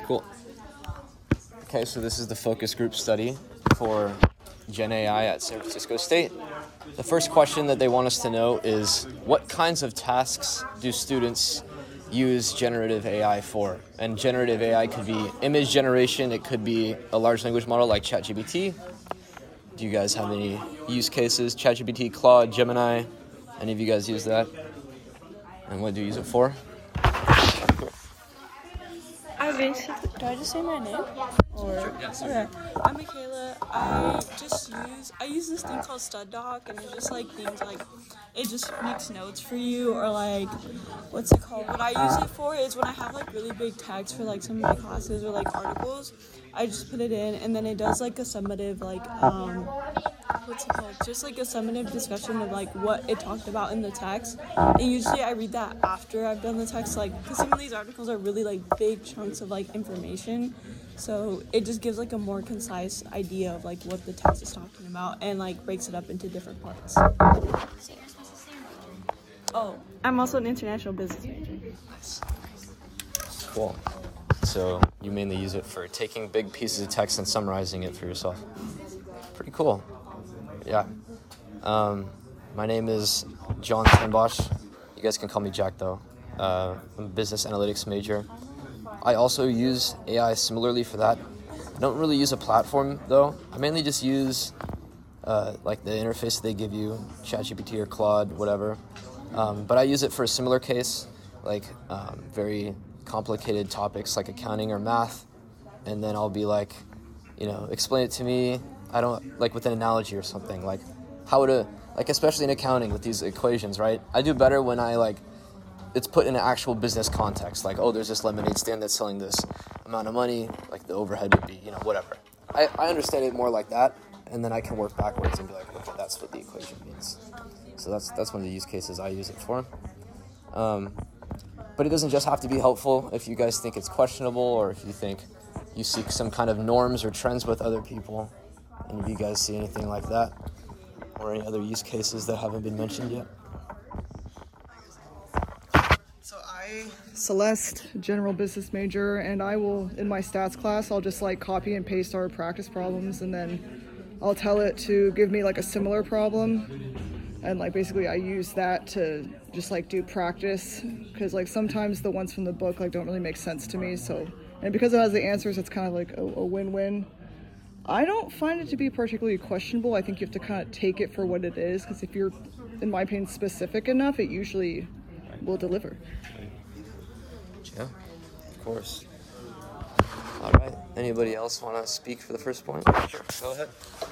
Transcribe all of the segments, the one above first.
Cool. Okay, so this is the focus group study for Gen AI at San Francisco State. The first question that they want us to know is, what kinds of tasks do students use generative AI for? And generative AI could be image generation, it could be a large language model like ChatGPT. Do you guys have any use cases? ChatGPT, Claude, Gemini, any of you guys use that? And what do you use it for? Do I just say my name? Or okay. I'm Michaela. I use this thing called StudDoc, and it just like things like it just makes notes for you, or like what's it called? What I use it for is when I have like really big tags for like some of my classes or like articles, I just put it in, and then it does like a summative what's it called? Just like a summative discussion of like what it talked about in the text. And usually I read that after I've done the text, like because some of these articles are really like big chunks of like information. So it just gives like a more concise idea of like what the text is talking about and like breaks it up into different parts. Oh, I'm also an international business major. Nice. Cool. So you mainly use it for taking big pieces of text and summarizing it for yourself. Pretty cool. Yeah. My name is John Tenbosch. You guys can call me Jack though. I'm a business analytics major. I also use AI similarly for that. I don't really use a platform though. I mainly just use like the interface they give you, ChatGPT or Claude, whatever. But I use it for a similar case, like very complicated topics like accounting or math, and then I'll be like, explain it to me. I don't like with an analogy or something, like how to, like especially in accounting with these equations, right? I do better when it's put in an actual business context, like, oh, there's this lemonade stand that's selling this amount of money, like the overhead would be, whatever. I understand it more like that, and then I can work backwards and be like, okay, that's what the equation means. So that's one of the use cases I use it for. But it doesn't just have to be helpful. If you guys think it's questionable, or if you think you seek some kind of norms or trends with other people, and if you guys see anything like that, or any other use cases that haven't been mentioned yet. So Celeste, general business major, and I will, in my stats class, I'll just like copy and paste our practice problems, and then I'll tell it to give me like a similar problem, and like basically I use that to just like do practice, because like sometimes the ones from the book like don't really make sense to me, so, and because it has the answers, it's kind of like a win-win. I don't find it to be particularly questionable. I think you have to kind of take it for what it is, because if you're, in my opinion, specific enough, it usually will deliver. Yeah, of course. All right. Anybody else want to speak for the first point? Sure. Go ahead.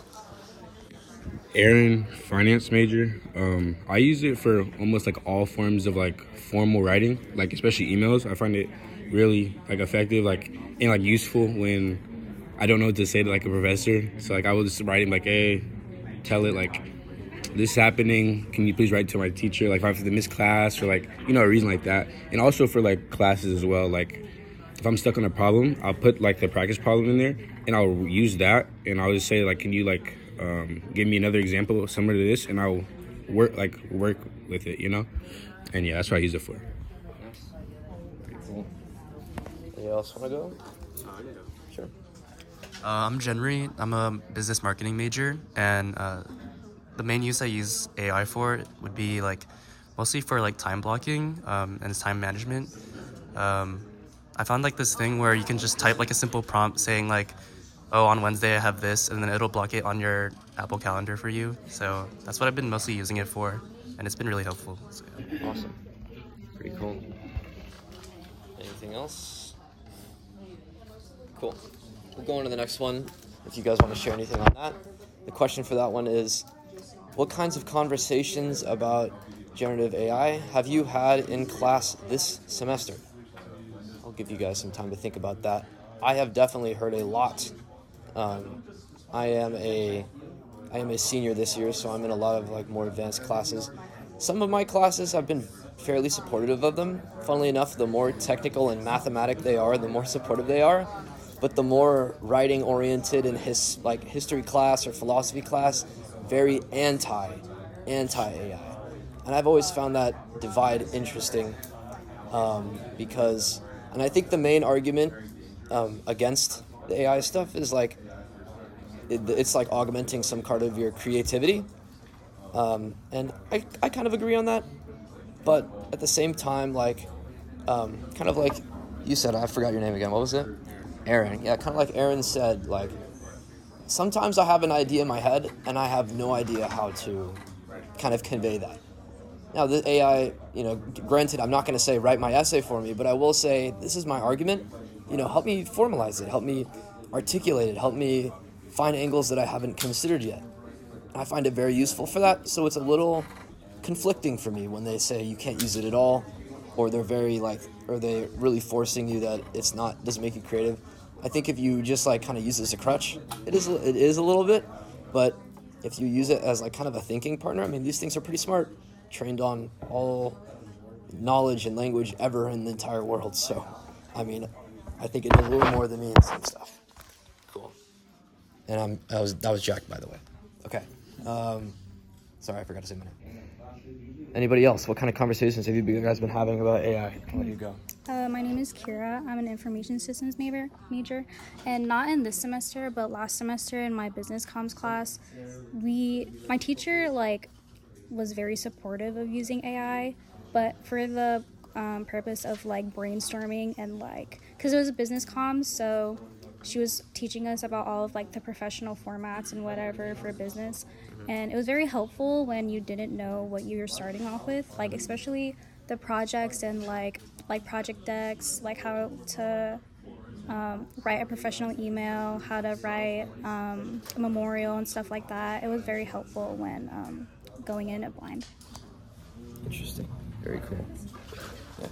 Aaron, finance major. I use it for almost like all forms of like formal writing, like especially emails. I find it really like effective, like and like useful when I don't know what to say to like a professor. So like I will just write him like, hey, tell it like this is happening. Can you please write to my teacher? Like if I have to miss class or like, a reason like that. And also for like classes as well. Like if I'm stuck on a problem, I'll put like the practice problem in there and I'll use that. And I'll just say like, can you like give me another example similar to this? And I'll work with it, And yeah, that's what I use it for. Pretty cool. Anybody else want to go? Sure. I'm Jenry. I'm a business marketing major, and the main use I use AI for would be like mostly for like time blocking and time management. I found like this thing where you can just type like a simple prompt saying like, oh, on Wednesday I have this, and then it'll block it on your Apple Calendar for you. So that's what I've been mostly using it for, and it's been really helpful. So, yeah. Awesome. Pretty cool. Anything else? Cool. We'll go on to the next one, if you guys want to share anything on that. The question for that one is, what kinds of conversations about generative AI have you had in class this semester? I'll give you guys some time to think about that. I have definitely heard a lot. I am a senior this year, so I'm in a lot of like more advanced classes. Some of my classes have been fairly supportive of them. Funnily enough, the more technical and mathematic they are, the more supportive they are. But the more writing-oriented in history class or philosophy class, very anti-AI. And I've always found that divide interesting because, and I think the main argument against the AI stuff is like it's like augmenting some part of your creativity, and I kind of agree on that, but at the same time, like kind of like you said, I forgot your name again. What was it? Aaron. Yeah, kind of like Aaron said, like sometimes I have an idea in my head and I have no idea how to kind of convey that. Now, the AI, granted, I'm not going to say write my essay for me, but I will say this is my argument. Help me formalize it, help me articulate it, help me find angles that I haven't considered yet. I find it very useful for that, so it's a little conflicting for me when they say you can't use it at all, or they're really forcing you that doesn't make you creative. I think if you just like kind of use it as a crutch, it is a little bit, but if you use it as like kind of a thinking partner, I mean, these things are pretty smart, trained on all knowledge and language ever in the entire world. So, I mean, I think it does a little more than me and some stuff. Cool. And that was Jack, by the way. Okay. Sorry, I forgot to say my name. Anybody else? What kind of conversations have you guys been having about AI? I'll let you go. My name is Kira. I'm an information systems major, and not in this semester, but last semester in my business comms class, my teacher was very supportive of using AI, but for the purpose of brainstorming and because it was a business comms, so she was teaching us about all of the professional formats and whatever for business, and it was very helpful when you didn't know what you were starting off with, especially the projects and project decks, how to write a professional email, how to write a memorial and stuff like that. It was very helpful when going in at blind. Interesting. Very cool. Yeah.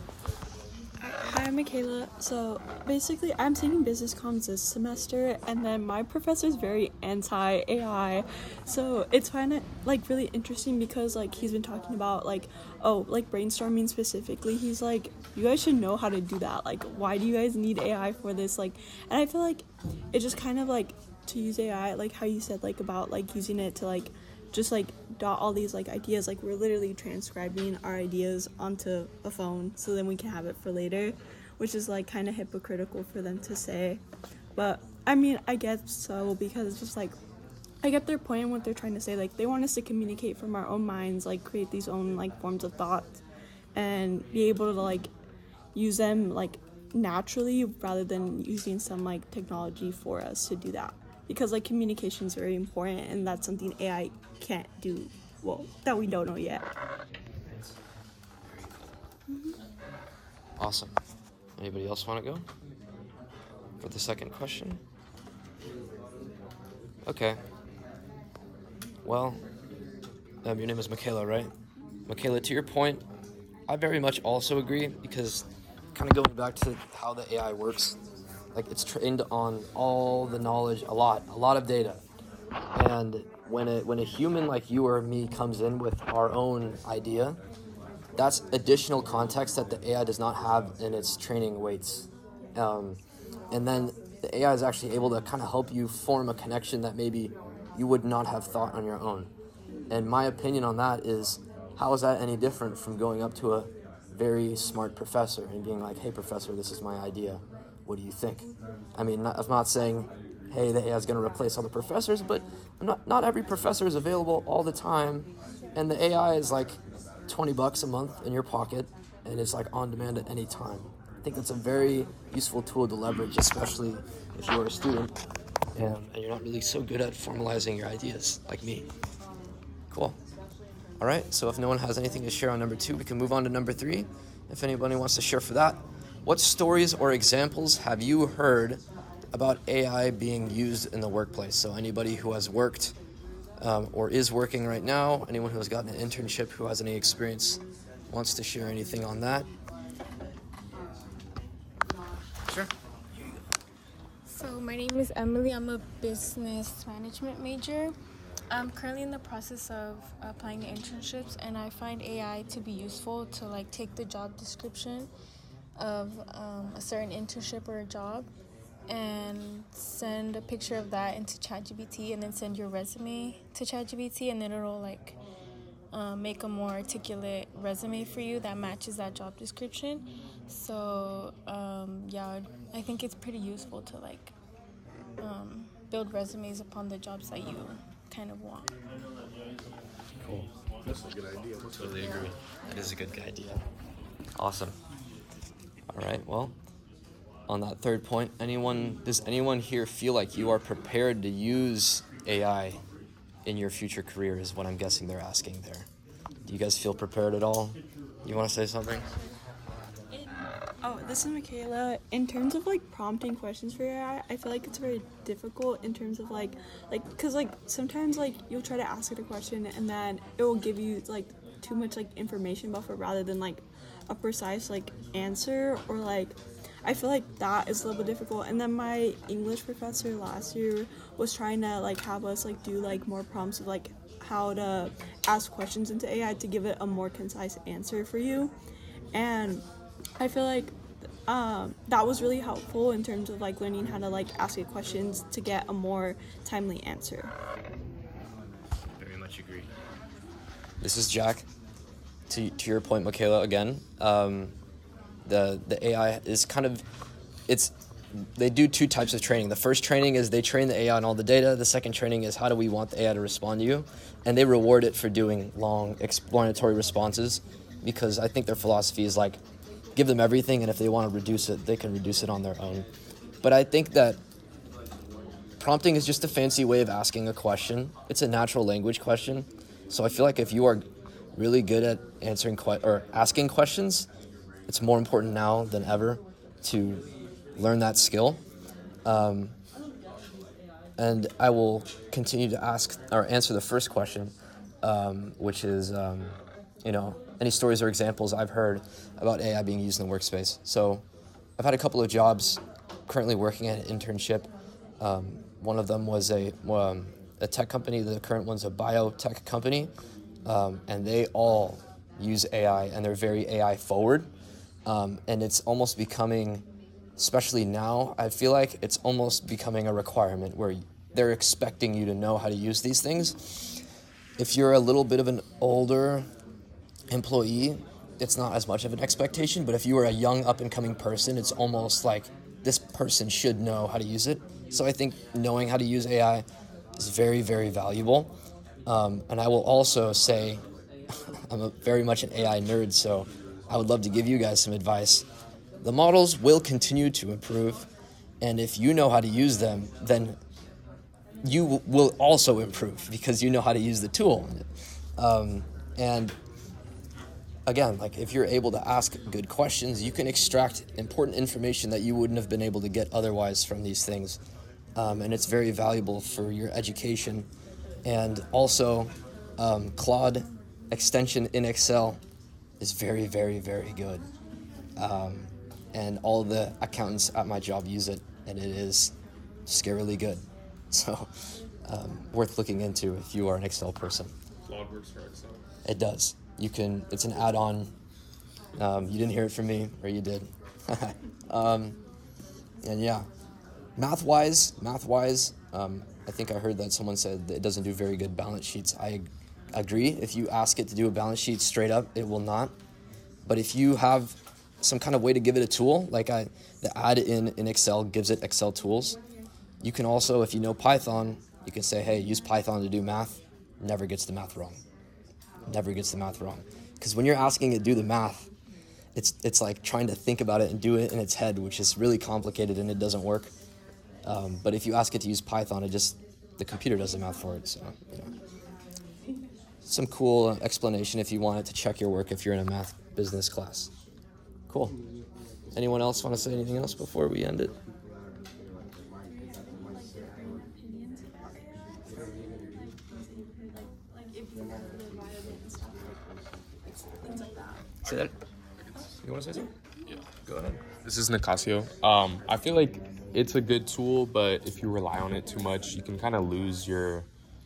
Hi, I'm Michaela. So basically, I'm taking business comms this semester, and then my professor's very anti-AI. So it's kind of really interesting because he's been talking about brainstorming specifically. He's like, you guys should know how to do that. Why do you guys need AI for this? And I feel like it just kind of to use AI, how you said about using it to just dot all these ideas, we're literally transcribing our ideas onto a phone so then we can have it for later, which is kind of hypocritical for them to say. But I mean, I guess so, because it's just I get their point and what they're trying to say. They want us to communicate from our own minds, create these own forms of thought and be able to use them naturally rather than using some technology for us to do that. Because communication is very important, and that's something AI can't do, well, that we don't know yet. Mm-hmm. Awesome. Anybody else want to go for the second question? Okay. Well, your name is Michaela, right? Michaela, to your point, I very much also agree, because kind of going back to how the AI works, it's trained on all the knowledge, a lot of data. And when a human like you or me comes in with our own idea, that's additional context that the AI does not have in its training weights. And then the AI is actually able to kind of help you form a connection that maybe you would not have thought on your own. And my opinion on that is, how is that any different from going up to a very smart professor and being like, hey, professor, this is my idea. What do you think? I mean, I'm not saying, hey, the AI is going to replace all the professors, but not every professor is available all the time, and the AI is $20 a month in your pocket, and it's on demand at any time. I think that's a very useful tool to leverage, especially if you're a student and you're not really so good at formalizing your ideas like me. Cool. All right, so if no one has anything to share on number 2, we can move on to number 3. If anybody wants to share for that. What stories or examples have you heard about AI being used in the workplace? So anybody who has worked or is working right now, anyone who has gotten an internship, who has any experience, wants to share anything on that? Sure. So my name is Emily. I'm a business management major. I'm currently in the process of applying to internships, and I find AI to be useful to take the job description of a certain internship or a job and send a picture of that into ChatGPT, and then send your resume to ChatGPT, and then it'll make a more articulate resume for you that matches that job description. So yeah, I think it's pretty useful to like build resumes upon the jobs that you kind of want. Cool. That's a good idea. Totally agree. That is a good idea. Awesome. All right, well, on that third point, does anyone here feel like you are prepared to use AI in your future career is what I'm guessing they're asking there. Do you guys feel prepared at all? You want to say something? This is Michaela. In terms of like prompting questions for AI, I feel like it's very difficult in terms of like because like sometimes like you'll try to ask it a question and then it will give you like too much like information buffer rather than like a precise like answer, or like I feel like that is a little bit difficult. And then my English professor last year was trying to like have us like do like more prompts of like how to ask questions into AI to give it a more concise answer for you, and I feel like that was really helpful in terms of like learning how to like ask it questions to get a more timely answer. Very much agree. This is Jack. To your point, Michaela, again, the AI is kind of, they do two types of training. The first training is they train the AI on all the data. The second training is how do we want the AI to respond to you? And they reward it for doing long explanatory responses, because I think their philosophy is like, give them everything, and if they want to reduce it, they can reduce it on their own. But I think that prompting is just a fancy way of asking a question. It's a natural language question. So I feel like if you are really good at answering or asking questions, it's more important now than ever to learn that skill. And I will continue to answer the first question, which is, any stories or examples I've heard about AI being used in the workspace. So I've had a couple of jobs currently working at an internship. One of them was a tech company. The current one's a biotech company. And they all use AI, and they're very AI forward. And it's almost becoming, especially now, I feel like it's almost becoming a requirement where they're expecting you to know how to use these things. If you're a little bit of an older employee, it's not as much of an expectation, but if you are a young up-and-coming person, it's almost like this person should know how to use it. So I think knowing how to use AI is very, very valuable. And I will also say, I'm very much an AI nerd, so I would love to give you guys some advice. The models will continue to improve, and if you know how to use them, then you will also improve because you know how to use the tool. And again, like if you're able to ask good questions, you can extract important information that you wouldn't have been able to get otherwise from these things. And it's very valuable for your education. And also, Claude extension in Excel is very, very, very good. And all the accountants at my job use it, and it is scarily good. So, worth looking into if you are an Excel person. Claude works for Excel. It does. It's an add-on. You didn't hear it from me, or you did. And yeah, math-wise, I think I heard that someone said that it doesn't do very good balance sheets. I agree. If you ask it to do a balance sheet straight up, it will not. But if you have some kind of way to give it a tool, like the add in Excel gives it Excel tools. You can also, if you know Python, you can say, hey, use Python to do math. Never gets the math wrong. Never gets the math wrong. Because when you're asking it to do the math, it's like trying to think about it and do it in its head, which is really complicated and it doesn't work. But if you ask it to use Python, the computer does the math for it. So, some cool explanation if you want it to check your work if you're in a math business class. Cool. Anyone else want to say anything else before we end it? Say that. You want to say something? Yeah. Go ahead. This is Nicasio. I feel like it's a good tool, but if you rely on it too much, you can kind of lose your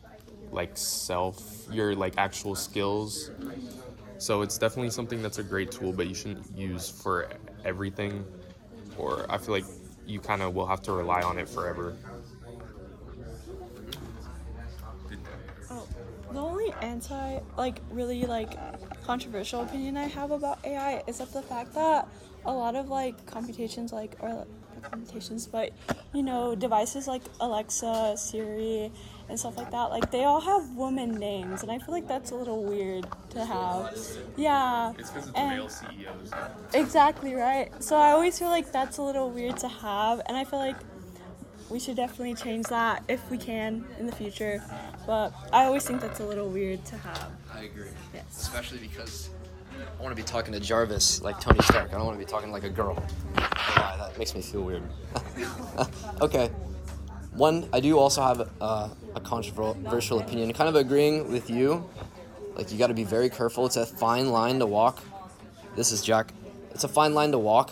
actual skills. So it's definitely something that's a great tool, but you shouldn't use for everything, or I feel like you kind of will have to rely on it forever. The only really like controversial opinion I have about AI is that the fact that a lot of like computations but devices like Alexa, Siri, and stuff like that, like they all have woman names, and I feel like that's a little weird to have. Yeah. It's because it's and male CEOs. exactly right. So I always feel like that's a little weird to have, and I feel like we should definitely change that if we can in the future. But I always think that's a little weird to have. I agree. Yes. Especially because I want to be talking to Jarvis like Tony Stark. I don't want to be talking like a girl. Yeah, that makes me feel weird. Okay. I do also have a controversial opinion, kind of agreeing with you. Like, you got to be very careful. It's a fine line to walk. This is Jack. It's a fine line to walk.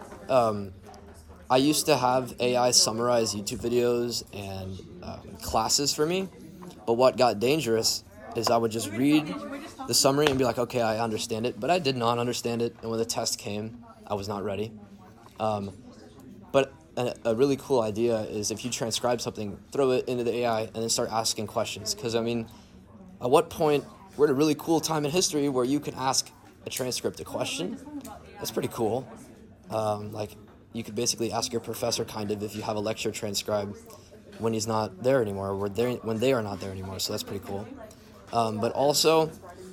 I used to have AI summarize YouTube videos and classes for me, but what got dangerous is I would just read the summary and be like, okay, I understand it, but I did not understand it, and when the test came, I was not ready. But a really cool idea is if you transcribe something, throw it into the AI, and then start asking questions. Because, I mean, at what point, we're at a really cool time in history where you can ask a transcript a question. That's pretty cool. Like, you could basically ask your professor, kind of, if you have a lecture transcribed when he's not there anymore, or when they are not there anymore, so that's pretty cool. But also,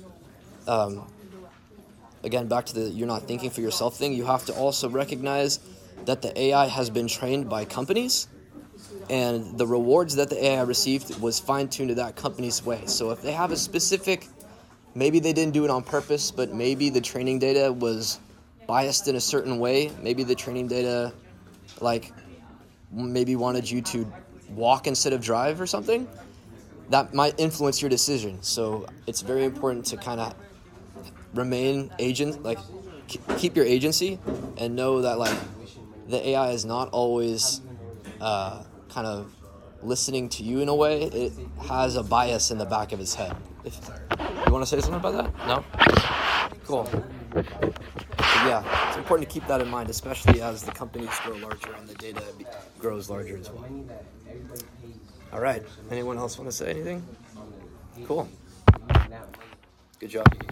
again, back to the you're not thinking for yourself thing, you have to also recognize that the AI has been trained by companies, and the rewards that the AI received was fine-tuned to that company's way. So if they have a specific, maybe they didn't do it on purpose, but maybe the training data was biased in a certain way. Maybe the training data, like, maybe wanted you to walk instead of drive or something. That might influence your decision. So it's very important to kind of remain agent, like, keep your agency, and know that, like, the AI is not always kind of listening to you in a way. It has a bias in the back of its head. You want to say something about that? No? Cool. But yeah, it's important to keep that in mind, especially as the companies grow larger and the data grows larger as well. All right. Anyone else want to say anything? Cool. Good job.